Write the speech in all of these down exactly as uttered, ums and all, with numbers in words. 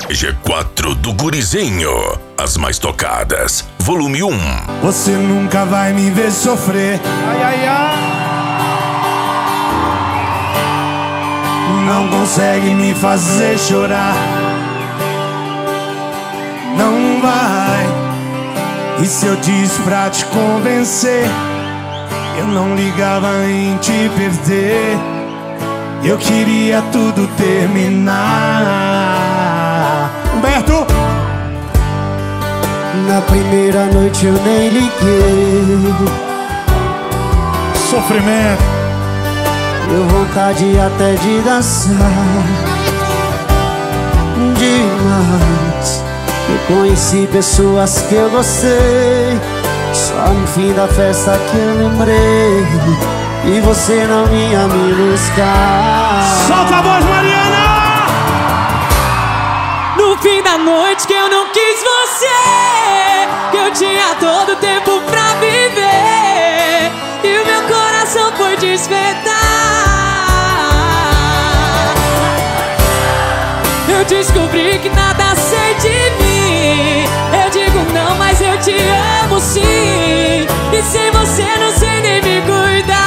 G quatro do Gurizinho, as mais tocadas, volume um. Você nunca vai me ver sofrer. Ai, ai, ai. Não consegue me fazer chorar. Não vai. E se eu disse pra te convencer, eu não ligava em te perder. Eu queria tudo terminar. Humberto! Na primeira noite eu nem liguei. Sofrimento. Deu vontade até de dançar demais. Eu conheci pessoas que eu gostei, só no fim da festa que eu lembrei. E você não vinha me buscar. Solta a voz, Mariana! No fim da noite que eu não quis você, que eu tinha todo o tempo pra viver, e o meu coração foi despertar. Eu descobri que nada sei de mim. Eu digo não, mas eu te amo sim. E sem você não sei nem me cuidar.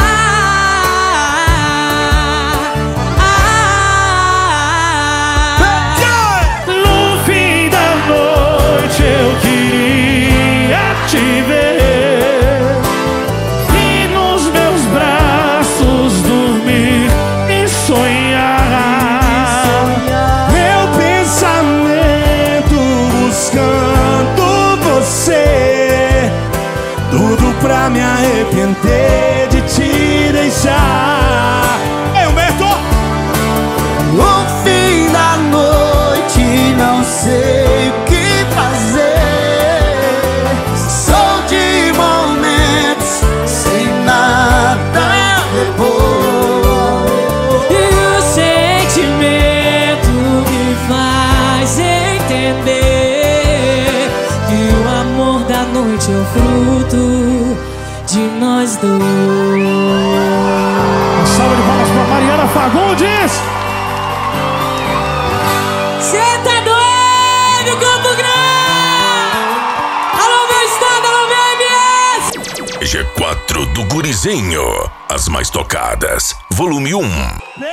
No fim da noite eu queria te ver e nos meus braços dormir e sonhar. Meu pensamento buscando você, tudo pra me arrepender de te deixar. Ei, Humberto! No fim da noite não sei o que fazer. Sou de momentos sem nada depois. E o sentimento me faz entender que o amor da noite é o fruto de nós dois. Uma salva de palmas pra Mariana Fagundes! Cê tá doido, Campo Grande! Alô, meu estado, alô, meu M S! G quatro do Gurizinho, as mais tocadas, volume um.